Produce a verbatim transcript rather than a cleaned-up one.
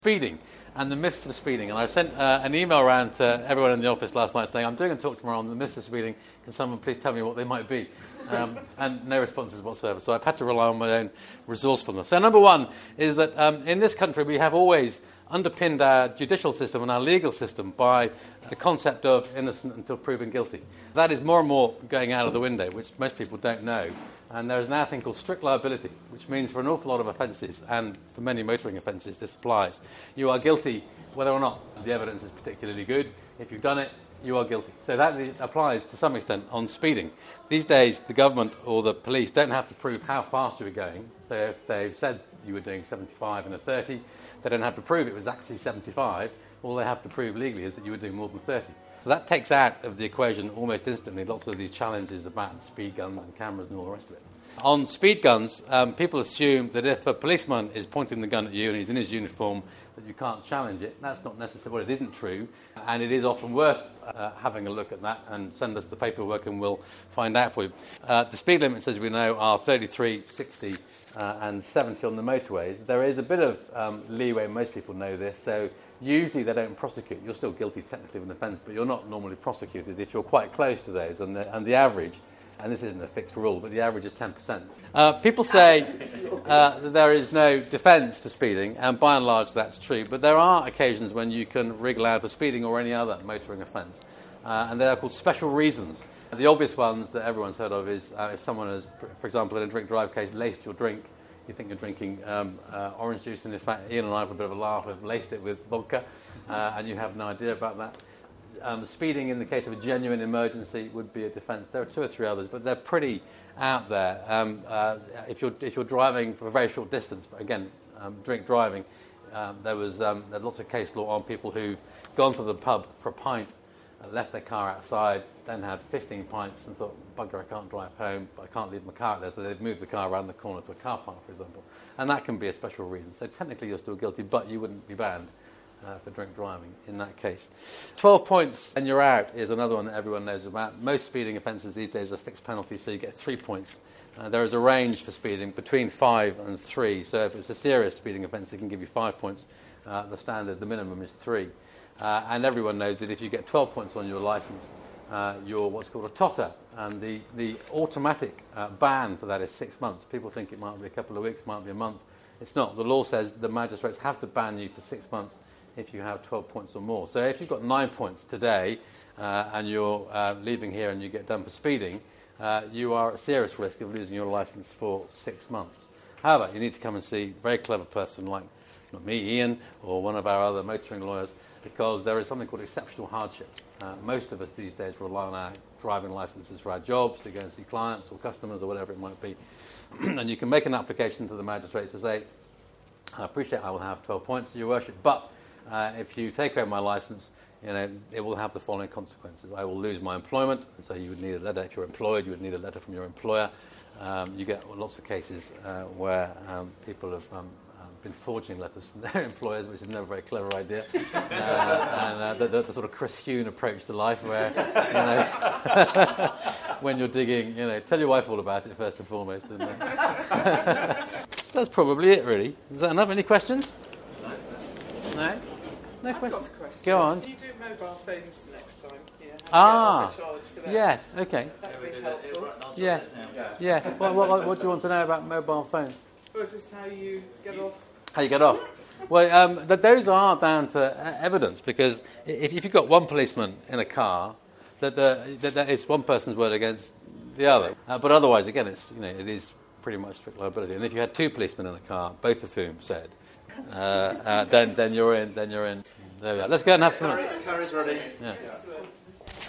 Speeding and the myths of speeding. And I sent uh, an email around to everyone in the office last night saying, I'm doing a talk tomorrow on the myths of speeding. Can someone please tell me what they might be? Um, and no responses whatsoever. So I've had to rely on my own resourcefulness. So number one is that um, in this country we have always underpinned our judicial system and our legal system by the concept of innocent until proven guilty. That is more and more going out of the window, which most people don't know. And there is now a thing called strict liability, which means for an awful lot of offences, and for many motoring offences this applies, you are guilty whether or not the evidence is particularly good. If you've done it, you are guilty. So that applies to some extent on speeding. These days, the government or the police don't have to prove how fast you were going. So if they've said you were doing seventy-five in a thirty, they don't have to prove it was actually seventy-five. All they have to prove legally is that you were doing more than thirty. So that takes out of the equation almost instantly lots of these challenges about speed guns and cameras and all the rest of it. On speed guns, um, people assume that if a policeman is pointing the gun at you and he's in his uniform, that you can't challenge it. That's not necessarily, well, it isn't true, and it is often worth uh, having a look at that, and send us the paperwork and we'll find out for you. Uh, the speed limits, as we know, are thirty-three, sixty uh, and seventy on the motorways. There is a bit of um, leeway, most people know this, so usually they don't prosecute. You're still guilty technically of an offence, but you're not normally prosecuted if you're quite close to those, and the, and the average, and this isn't a fixed rule, but the average is ten percent. Uh, people say uh, that there is no defence to speeding, and by and large that's true, but there are occasions when you can wriggle out for speeding or any other motoring offence, uh, and they are called special reasons. The obvious ones that everyone's heard of is uh, if someone has, for example, in a drink-drive case, laced your drink. You think you're drinking um, uh, orange juice, and in fact Ian and I have a bit of a laugh, have laced it with vodka, uh, and you have no idea about that. Um, speeding in the case of a genuine emergency would be a defence. There are two or three others, but they're pretty out there. Um, uh, if you're if you're driving for a very short distance, again, um, drink driving, um, there was um, there lots of case law on people who've gone to the pub for a pint, uh, left their car outside, then had fifteen pints and thought, bugger, I can't drive home, I can't leave my car out there, so they've moved the car around the corner to a car park, for example. And that can be a special reason. So technically you're still guilty, but you wouldn't be banned Uh, for drink driving in that case. twelve points and you're out is another one that everyone knows about. Most speeding offences these days are fixed penalty, so you get three points. Uh, there is a range for speeding between five and three, so if it's a serious speeding offence, they can give you five points. Uh, the standard, the minimum is three. Uh, and everyone knows that if you get twelve points on your licence, uh, you're what's called a totter, and the, the automatic uh, ban for that is six months. People think it might be a couple of weeks, might be a month. It's not. The law says the magistrates have to ban you for six months if you have twelve points or more. So if you've got nine points today uh, and you're uh, leaving here and you get done for speeding, uh, you are at serious risk of losing your licence for six months. However, you need to come and see a very clever person like not me, Ian, or one of our other motoring lawyers, because there is something called exceptional hardship. Uh, most of us these days rely on our driving licences for our jobs, to go and see clients or customers or whatever it might be. And you can make an application to the magistrates to say, I appreciate I will have twelve points, Your Worship, but Uh, if you take away my licence, you know, it will have the following consequences. I will lose my employment, so you would need a letter. If you're employed, you would need a letter from your employer. Um, you get lots of cases uh, where um, people have um, uh, been forging letters from their employers, which is never a very clever idea. Uh, and uh, the, the, the sort of Chris Huhn approach to life, where, you know, when you're digging, you know, tell your wife all about it first and foremost. And, uh, that's probably it, really. Is that enough? Any questions? No? No I've question. got a question. Go on. Can you do mobile phones next time? Yeah. Ah, for that? yes, okay. That would be helpful. Yes, yes. What, what, what do you want to know about mobile phones? Well, just how you get off. How you get off? Well, um, th- those are down to uh, evidence, because if, if you've got one policeman in a car, that, the, that, that it's one person's word against the other. Uh, but otherwise, again, it's you know it is pretty much strict liability. And if you had two policemen in a car, both of whom said, Uh, uh, then, then you're in. Then you're in. There we are. Let's go and have some. Carrie's ready. Yeah. Excellent.